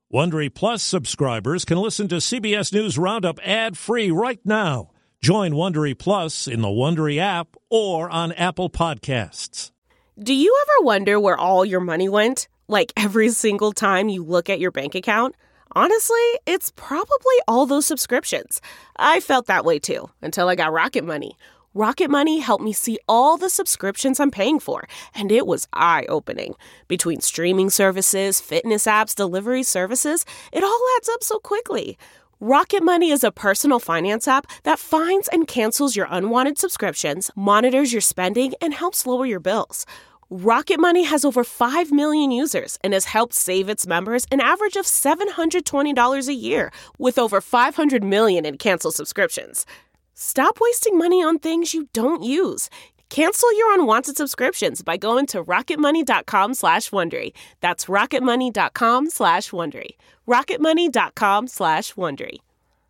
Wondery Plus subscribers can listen to CBS News Roundup ad-free right now. Join Wondery Plus in the Wondery app or on Apple Podcasts. Do you ever wonder where all your money went? Like every single time you look at your bank account? Honestly, it's probably all those subscriptions. I felt that way too, until I got Rocket Money. Rocket Money helped me see all the subscriptions I'm paying for, and it was eye-opening. Between streaming services, fitness apps, delivery services, it all adds up so quickly. Rocket Money is a personal finance app that finds and cancels your unwanted subscriptions, monitors your spending, and helps lower your bills. Rocket Money has over 5 million users and has helped save its members an average of $720 a year, with over 500 million in canceled subscriptions. Stop wasting money on things you don't use. Cancel your unwanted subscriptions by going to rocketmoney.com/Wondery. That's rocketmoney.com/Wondery. rocketmoney.com/Wondery.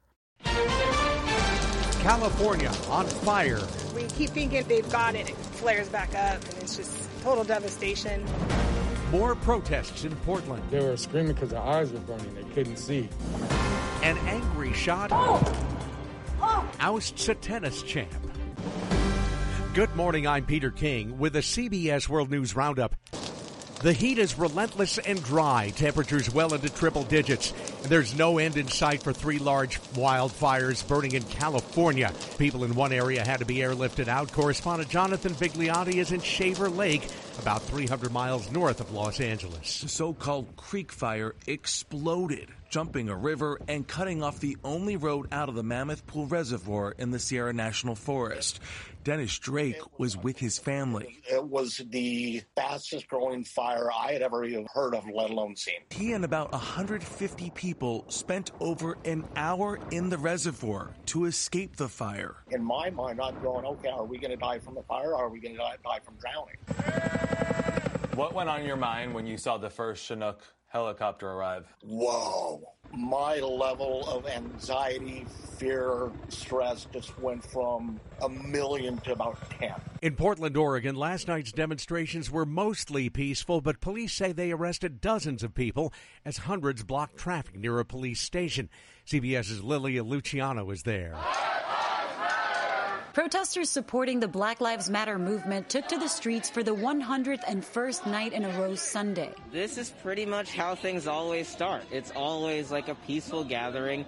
California on fire. We keep thinking they've got it. It flares back up, and it's just total devastation. More protests in Portland. They were screaming because their eyes were burning. They couldn't see. An angry shot ousts a tennis champ. Good morning, I'm Peter King with the CBS World News Roundup. The heat is relentless and dry, temperatures well into triple digits. There's no end in sight for 3 large wildfires burning in California. People in one area had to be airlifted out. Correspondent Jonathan Vigliotti is in Shaver Lake, about 300 miles north of Los Angeles. The so-called Creek Fire exploded, jumping a river and cutting off the only road out of the Mammoth Pool Reservoir in the Sierra National Forest. Dennis Drake was with his family. It was the fastest growing fire I had ever even heard of, let alone seen. He and about 150 people spent over an hour in the reservoir to escape the fire. In my mind, I'm going, okay, are we going to die from the fire or are we going to die from drowning? What went on in your mind when you saw the first Chinook helicopter arrive? Whoa. My level of anxiety, fear, stress just went from 1 million to about 10. In Portland, Oregon, last night's demonstrations were mostly peaceful, but police say they arrested dozens of people as hundreds blocked traffic near a police station. CBS's Lilia Luciano is there. Protesters supporting the Black Lives Matter movement took to the streets for the 101st night in a row Sunday. This is pretty much how things always start. It's always like a peaceful gathering.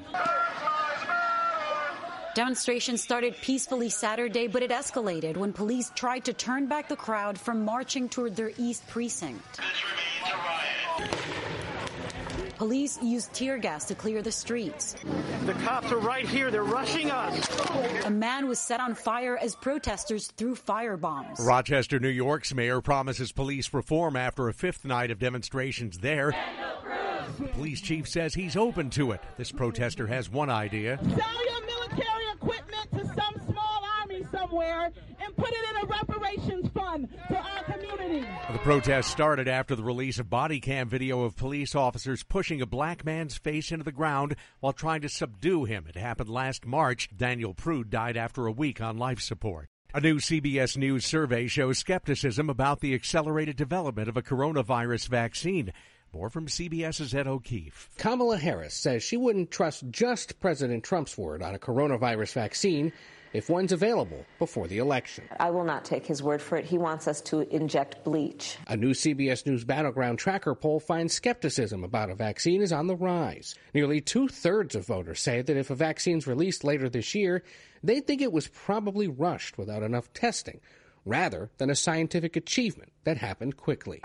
Demonstrations started peacefully Saturday, but it escalated when police tried to turn back the crowd from marching toward their East Precinct. This remains a riot. Police used tear gas to clear the streets. The cops are right here. They're rushing us. A man was set on fire as protesters threw firebombs. Rochester, New York's mayor promises police reform after a 5th night of demonstrations there. The police chief says he's open to it. This protester has one idea. Sell your military equipment to some small army somewhere and put it in a reparations fund for our community. The protest started after the release of body cam video of police officers pushing a black man's face into the ground while trying to subdue him. It happened last March. Daniel Prude died after a week on life support. A new CBS News survey shows skepticism about the accelerated development of a coronavirus vaccine. More from CBS's Ed O'Keefe. Kamala Harris says she wouldn't trust just President Trump's word on a coronavirus vaccine if one's available before the election. I will not take his word for it. He wants us to inject bleach. A new CBS News Battleground Tracker poll finds skepticism about a vaccine is on the rise. Nearly 2/3 of voters say that if a vaccine's released later this year, they think it was probably rushed without enough testing, rather than a scientific achievement that happened quickly.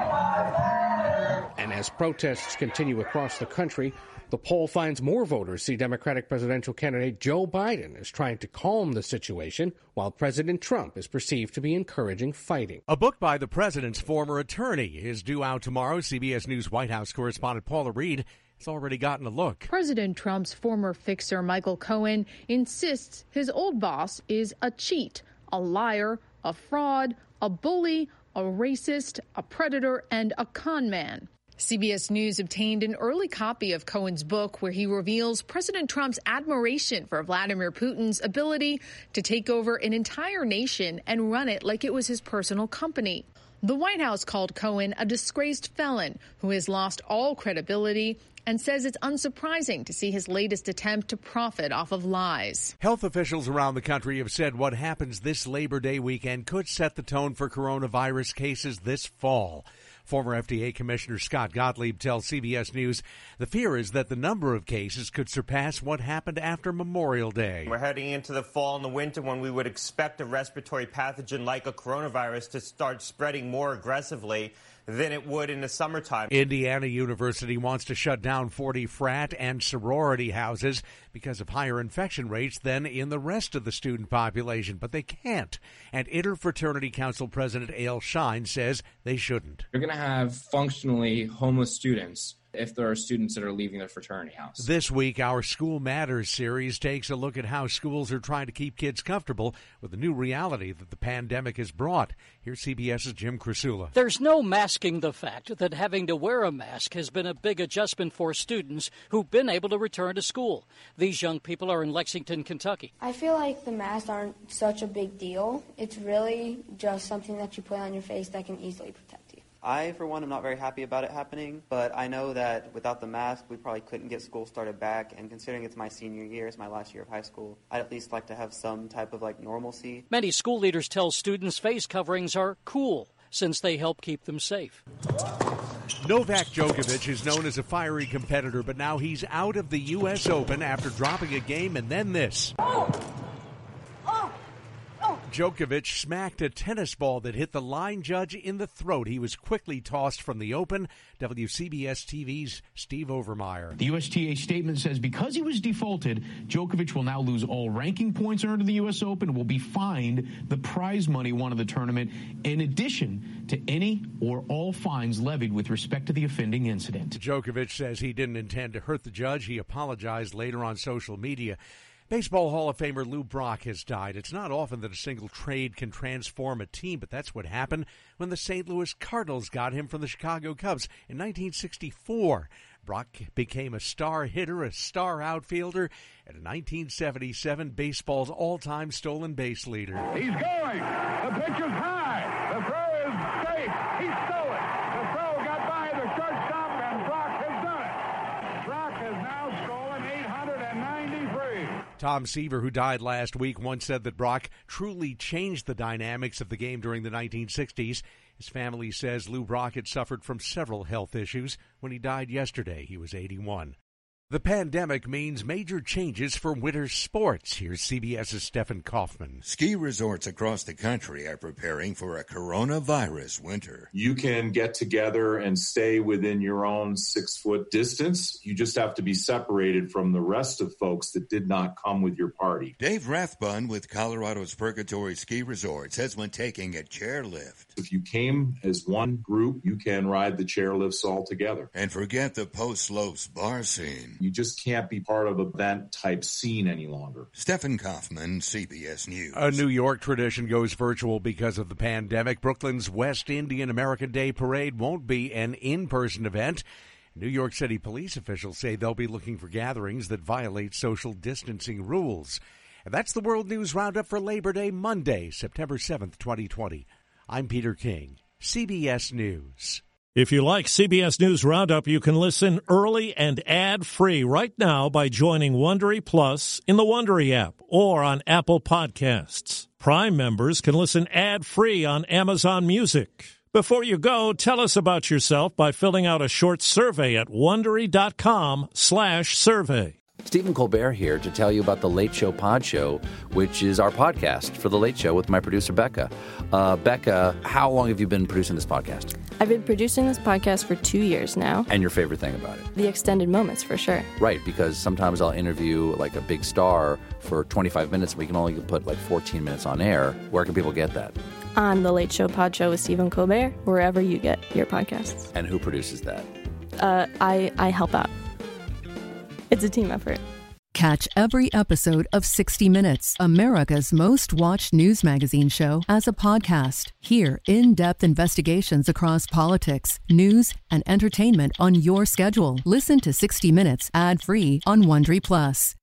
And as protests continue across the country, the poll finds more voters see Democratic presidential candidate Joe Biden is trying to calm the situation, while President Trump is perceived to be encouraging fighting. A book by the president's former attorney is due out tomorrow. CBS News White House correspondent Paula Reed has already gotten a look. President Trump's former fixer Michael Cohen insists his old boss is a cheat, a liar, a fraud, a bully, a racist, a predator, and a con man. CBS News obtained an early copy of Cohen's book where he reveals President Trump's admiration for Vladimir Putin's ability to take over an entire nation and run it like it was his personal company. The White House called Cohen a disgraced felon who has lost all credibility and says it's unsurprising to see his latest attempt to profit off of lies. Health officials around the country have said what happens this Labor Day weekend could set the tone for coronavirus cases this fall. Former FDA Commissioner Scott Gottlieb tells CBS News the fear is that the number of cases could surpass what happened after Memorial Day. We're heading into the fall and the winter when we would expect a respiratory pathogen like a coronavirus to start spreading more aggressively than it would in the summertime. Indiana University wants to shut down 40 frat and sorority houses because of higher infection rates than in the rest of the student population, but they can't. And Interfraternity Council President Eyal Shine says they shouldn't. You're going to have functionally homeless students if there are students that are leaving their fraternity house. This week, our School Matters series takes a look at how schools are trying to keep kids comfortable with the new reality that the pandemic has brought. Here's CBS's Jim Krasula. There's no masking the fact that having to wear a mask has been a big adjustment for students who've been able to return to school. These young people are in Lexington, Kentucky. I feel like the masks aren't such a big deal. It's really just something that you put on your face that can easily protect you. I, for one, am not very happy about it happening, but I know that without the mask, we probably couldn't get school started back, and considering it's my senior year, it's my last year of high school, I'd at least like to have some type of, normalcy. Many school leaders tell students face coverings are cool, since they help keep them safe. Novak Djokovic is known as a fiery competitor, but now he's out of the U.S. Open after dropping a game and then this. Djokovic smacked a tennis ball that hit the line judge in the throat. He was quickly tossed from the Open. WCBS TV's Steve Overmeyer. The USTA statement says because he was defaulted, Djokovic will now lose all ranking points earned in the U.S. Open and will be fined the prize money won of the tournament, in addition to any or all fines levied with respect to the offending incident. Djokovic says he didn't intend to hurt the judge. He apologized later on social media. Baseball Hall of Famer Lou Brock has died. It's not often that a single trade can transform a team, but that's what happened when the St. Louis Cardinals got him from the Chicago Cubs in 1964. Brock became a star hitter, a star outfielder, and a 1977 baseball's all-time stolen base leader. He's going. The pitch is high. The throw is safe. He stole it. The throw got by the shortstop, and Brock has done it. Brock has now stolen 893. Tom Seaver, who died last week, once said that Brock truly changed the dynamics of the game during the 1960s. His family says Lou Brock had suffered from several health issues. When he died yesterday, he was 81. The pandemic means major changes for winter sports. Here's CBS's Stephen Kaufman. Ski resorts across the country are preparing for a coronavirus winter. You can get together and stay within your own 6-foot distance. You just have to be separated from the rest of folks that did not come with your party. Dave Rathbun with Colorado's Purgatory Ski Resort says when taking a chairlift, if you came as one group, you can ride the chairlifts all together. And forget the Post Slopes bar scene. You just can't be part of event-type scene any longer. Stephen Kaufman, CBS News. A New York tradition goes virtual because of the pandemic. Brooklyn's West Indian American Day Parade won't be an in-person event. New York City police officials say they'll be looking for gatherings that violate social distancing rules. And that's the World News Roundup for Labor Day, Monday, September 7th, 2020. I'm Peter King, CBS News. If you like CBS News Roundup, you can listen early and ad-free right now by joining Wondery Plus in the Wondery app or on Apple Podcasts. Prime members can listen ad-free on Amazon Music. Before you go, tell us about yourself by filling out a short survey at Wondery.com/survey. Stephen Colbert here to tell you about The Late Show Pod Show, which is our podcast for The Late Show with my producer, Becca. Becca, how long have you been producing this podcast? I've been producing this podcast for 2 years now. And your favorite thing about it? The extended moments, for sure. Right, because sometimes I'll interview like a big star for 25 minutes, and we can only put like 14 minutes on air. Where can people get that? On The Late Show Pod Show with Stephen Colbert, wherever you get your podcasts. And who produces that? I help out. It's a team effort. Catch every episode of 60 Minutes, America's most watched news magazine show, as a podcast. Hear in-depth investigations across politics, news, and entertainment on your schedule. Listen to 60 Minutes ad-free on Wondery Plus.